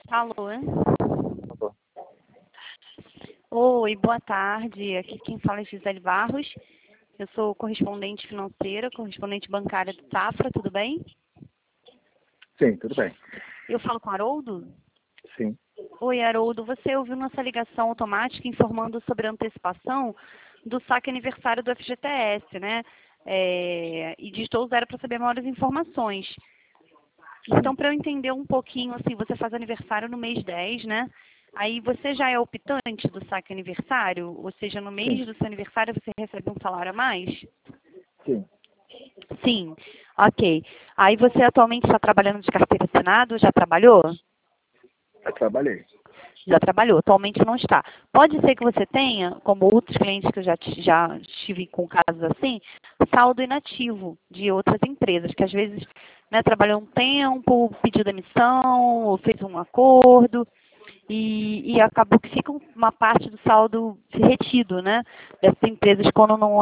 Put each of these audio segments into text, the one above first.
Alô? Alô. Oi, boa tarde. Aqui quem fala é Gisele Barros. Eu sou correspondente financeira, correspondente bancária do Safra, tudo bem? Sim, tudo bem. Eu falo com Haroldo? Sim. Oi, Haroldo. Você ouviu nossa ligação automática informando sobre a antecipação do saque aniversário do FGTS, né? E digitou 0 para saber maiores informações. Então, para eu entender um pouquinho, assim, você faz aniversário no mês 10, né? Aí você já é optante do saque aniversário? Ou seja, no mês Sim. do seu aniversário você recebe um salário a mais? Sim. Sim, ok. Aí você atualmente está trabalhando de carteira assinada? Já trabalhou? Eu trabalhei. Já trabalhou, atualmente não está. Pode ser que você tenha, como outros clientes que eu já estive com casos assim, saldo inativo de outras empresas, que às vezes, né, trabalhou um tempo, pediu demissão, ou fez um acordo, e acabou que fica uma parte do saldo retido, né? Dessas empresas quando não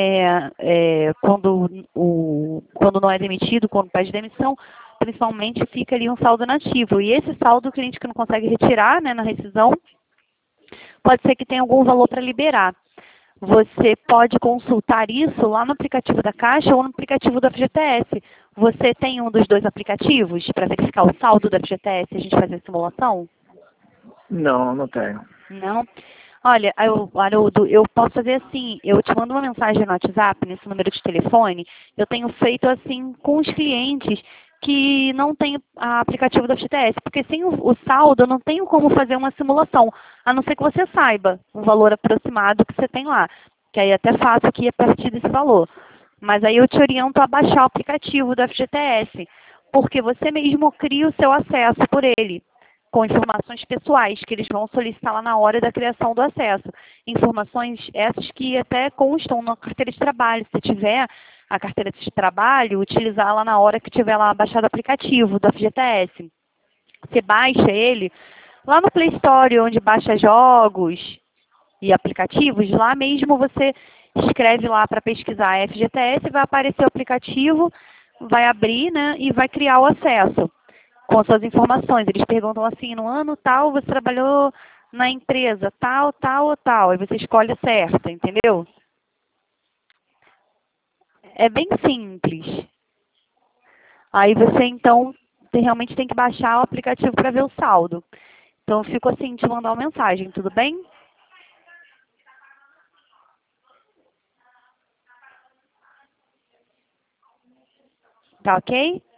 quando não é demitido, quando pede demissão, principalmente fica ali um saldo nativo. E esse saldo o cliente que não consegue retirar, né, na rescisão, pode ser que tenha algum valor para liberar. Você pode consultar isso lá no aplicativo da Caixa ou no aplicativo do FGTS. Você tem um dos dois aplicativos para verificar o saldo do FGTS e a gente fazer a simulação? Não, não tenho. Não? Olha, Haroldo, eu posso fazer assim, eu te mando uma mensagem no WhatsApp, nesse número de telefone, eu tenho feito assim com os clientes que não têm aplicativo do FGTS, porque sem o saldo eu não tenho como fazer uma simulação, a não ser que você saiba o valor aproximado que você tem lá, que aí até faço aqui a partir desse valor. Mas aí eu te oriento a baixar o aplicativo do FGTS, porque você mesmo cria o seu acesso por ele com informações pessoais que eles vão solicitar lá na hora da criação do acesso. Informações essas que até constam na carteira de trabalho. Se tiver a carteira de trabalho, utilizar lá na hora que tiver lá baixado o aplicativo do FGTS. Você baixa ele lá no Play Store, onde baixa jogos e aplicativos, lá mesmo você escreve lá para pesquisar FGTS, vai aparecer o aplicativo, vai abrir, né, e vai criar o acesso com suas informações. Eles perguntam assim, no ano tal você trabalhou na empresa tal, tal ou tal. Aí você escolhe a certa, entendeu? É bem simples. Aí você então realmente tem que baixar o aplicativo para ver o saldo. Então eu fico assim, te mandar uma mensagem, tudo bem? Tá ok?